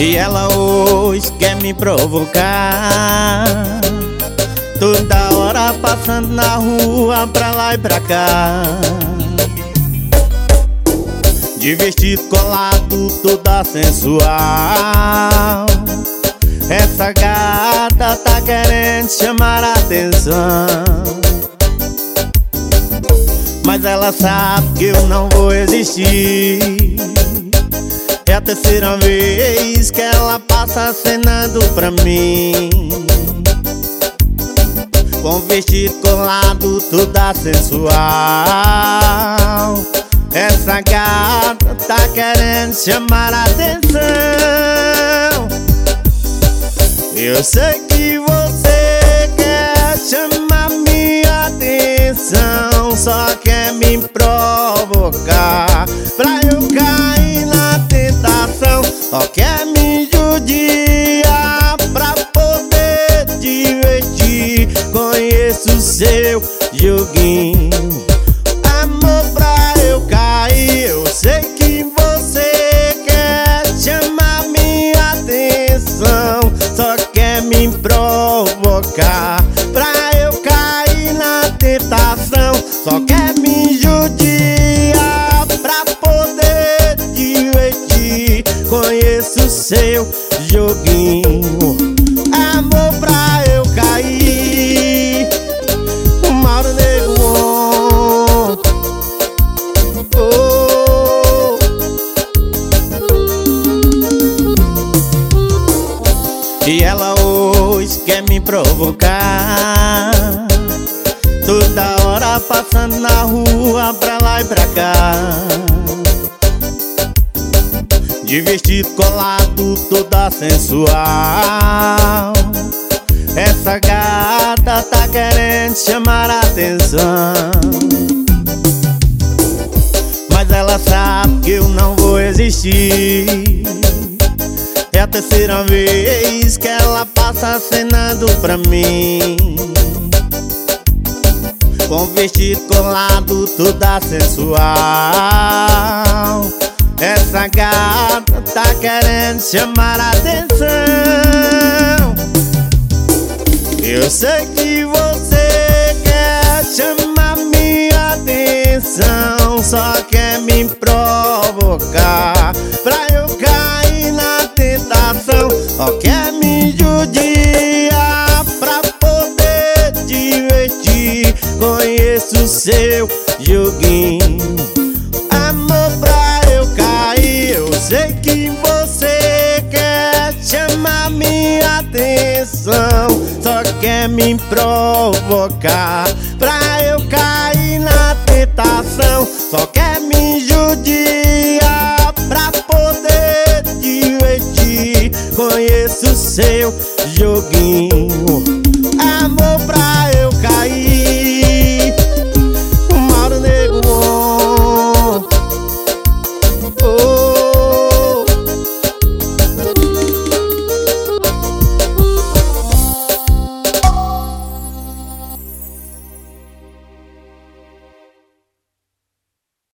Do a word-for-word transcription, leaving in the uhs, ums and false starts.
E ela hoje quer me provocar, toda hora passando na rua pra lá e pra cá, de vestido colado, toda sensual. Essa gata tá querendo chamar a atenção, mas ela sabe que eu não vou existir. É a terceira vez que ela passa acenando pra mim, com vestido colado, toda sensual. Essa gata tá querendo chamar a atenção. Eu sei que você quer chamar minha atenção, só quer me provocar pra eu cair na tentação, só quer me judiar pra poder divertir. Conheço o seu joguinho, amor, pra eu cair. Eu sei que você quer chamar minha atenção, só quer me provocar pra eu cair na tentação, só quer me judiar pra poder divertir. Conheço o seu joguinho, amor, pra eu cair. Mauro Negro, oh. E ela hoje quer me provocar, toda hora passando na rua pra lá e pra cá, de vestido colado, toda sensual. Essa gata tá querendo chamar a atenção, mas ela sabe que eu não vou existir. É a terceira vez que ela passa acenando pra mim, com vestido colado, toda sensual. Essa gata tá querendo chamar a atenção. Eu sei que você quer chamar minha atenção, só quer me provocar pra eu cair na tentação, só quer me judiar pra poder divertir. Conheço o seu joguinho, amor, pra eu cair. Eu sei que você quer chamar minha atenção, só quer me provocar pra eu cair na tentação, só quer me judiar pra poder divertir. Conheço o seu joguinho,